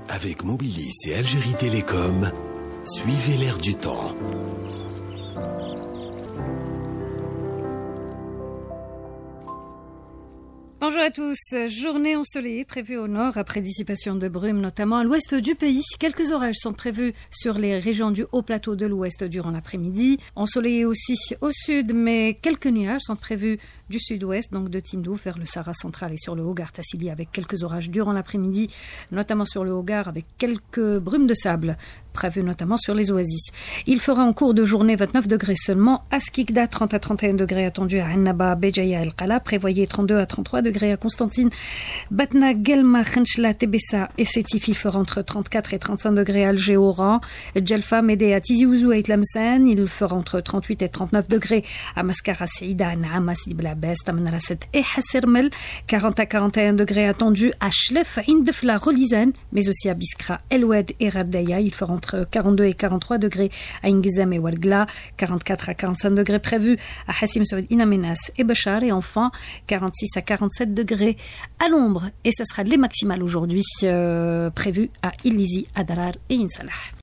Avec Mobilis et Algérie Télécom, suivez l'air du temps. Bonjour à tous. Journée ensoleillée prévue au nord après dissipation de brumes, notamment à l'ouest du pays. Quelques orages sont prévus sur les régions du haut plateau de l'ouest durant l'après-midi. Ensoleillé aussi au sud, mais quelques nuages sont prévus du sud-ouest, donc de Tindouf vers le Sahara central et sur le Hogar Tassili avec quelques orages durant l'après-midi, notamment sur le Hogar avec quelques brumes de sable prévues notamment sur les oasis. Il fera en cours de journée 29 degrés seulement à Skikda, 30 à 31 degrés attendus à Annaba, Béjaïa, El Qala, prévoyez 32 à 33 degrés à Constantine, Batna, Guelma, Khenchla, Tebessa et Sétifi fera entre 34 et 35 degrés à Alger, Oran, Djelfa, Médéa, Tizi Ouzou et Tlemcen, il fera entre 38 et 39 degrés à Mascara, Seïda, Naama, Sidi Blabès, Tamanaraset et Hassermel, 40 à 41 degrés attendus à Chlef, Indefla, Rolizan, mais aussi à Biskra, Elwed et Radaya, il fera entre 42 et 43 degrés à Ingizem et Walgla, 44 à 45 degrés prévus à Hassim Saoud, Inamenas et Bachar, et enfin 46 à 47 degrés à l'ombre. Et ce sera les maximales aujourd'hui prévues à Ilizi, Adarar et Insalah.